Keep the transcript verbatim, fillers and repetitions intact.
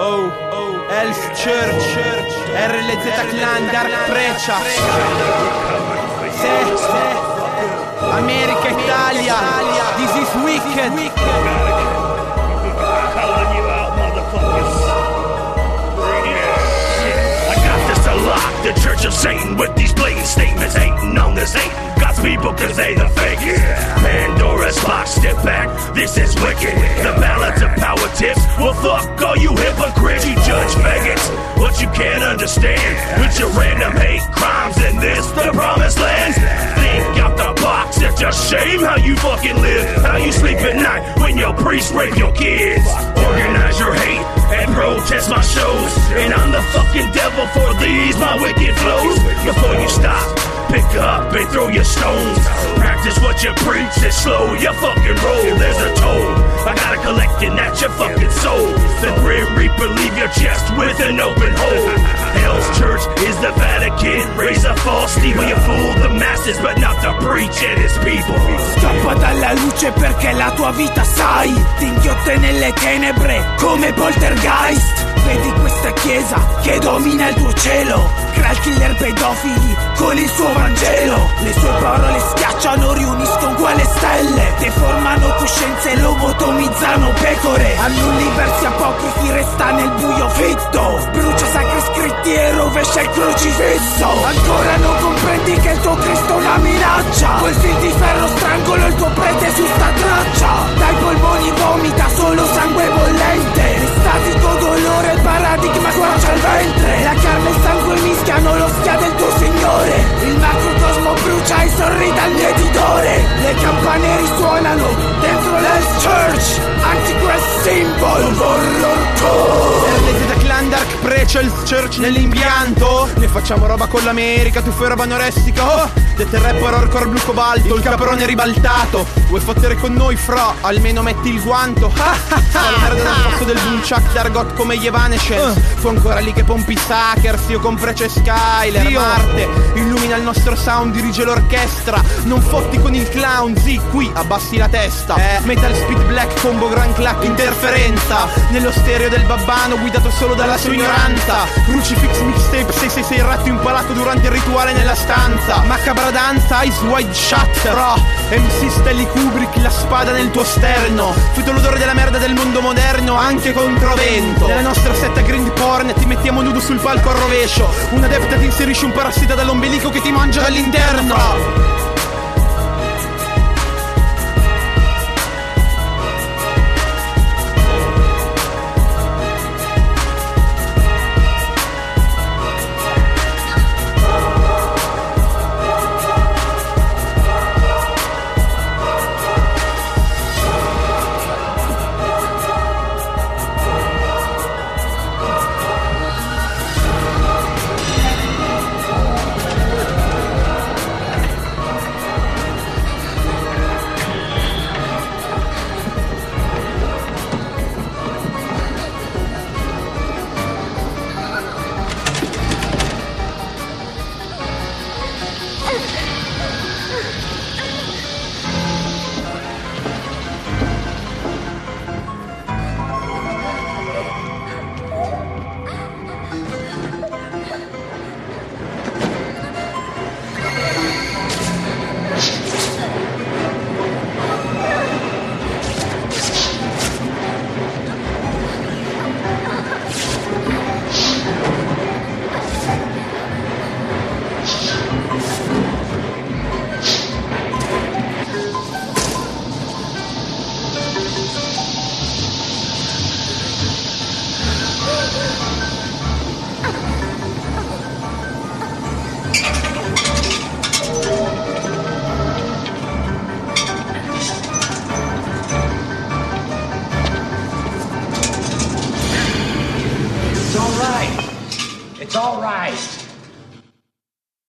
Oh, oh, Hell's Church, R L Z Clan, Dark Precia. Se, se, America, Italia, this is wicked. Calling you out, motherfuckers. I got this to lock, the Church of Satan with these blatant statements. Hating on this hate, God's people cause they the fake. Pandora's box, step back, this is wicked. The balance of power tips, well fuck all you hypocrites. You judge faggots, what you can't understand. With your random hate crimes in this, the promised land. Think out the box, it's a shame how you fucking live. How you sleep at night when your priests rape your kids. Organize your hate and protest my shows. And I'm the fucking devil for these, my wicked flows. Before you stop, pick up and throw your stones. Practice what you preach and slow your fucking roll. There's a toll, I gotta collect it at your fucking soul. The Grim Reaper leave your chest with an open hole. Hell's Church is the Vatican. Raise a false steeple, you fool the masses but not the preach and his people. Scappa dalla luce perché la tua vita sai ti inghiotte nelle tenebre come poltergeist. Vedi questa chiesa che domina il tuo cielo, crea il killer pedofili con il suo Vangelo. Le sue parole schiacciano, riuniscono quelle stelle, deformano coscienze, lobotomizzano pecore. Annulli versi apocrifi, resta nel buio fitto, brucia sacri scritti e rovescia il crocifisso. Ancora non comprendi che il tuo Cristo è una minaccia, quel fil di ferro strangola il tuo prete su sta traccia. Dai polmoni vomita solo sangue bollente, estatico dolore, il paradigma squarcia il ventre. La carne e il sangue mischiano lo schia del tuo Signore. Il macrocosmo brucia e sorride al mietitore. Le campane risuonano dentro l'Hell's Church, Antichrist symbol of horror core. R L Z Clan, Dark Precia, il Church nell'impianto. Ne facciamo roba con l'America, tu fai roba anorestica. Oh, dette rapper hardcore blu cobalto, il caprone ribaltato. Vuoi fottere con noi, fra? Almeno metti il guanto. La merda del posto del Bunchak Dargot come gli Evanescence. Tu ancora lì che pompi Suckers, io con Precia e Skyler. Marte illumina il nostro sound, dirige l'orchestra. Non fotti con il clown, zi, qui abbassi la testa. eh. Metal Speed Black, combo Grand Clack, interferenza nello stereo del babbano guidato solo dalla sua ignoranza. Crucifix mixtape sei sei sei, ratto impalato durante il rituale nella stanza. Macabra danza, eyes wide shut. Bro, M C Stanley Kubrick, la spada nel tuo sterno. Tutto l'odore della merda del mondo moderno, anche controvento. Nella nostra setta grind porn ti mettiamo nudo sul palco al rovescio. Una adepta ti inserisce un parassita dall'ombelico che ti mangia dall'interno.